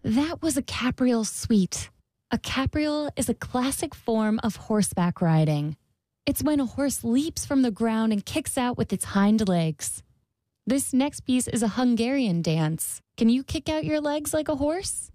That was a capriole suite. A capriole is a classic form of horseback riding. It's when a horse leaps from the ground and kicks out with its hind legs. This next piece is a Hungarian dance. Can you kick out your legs like a horse?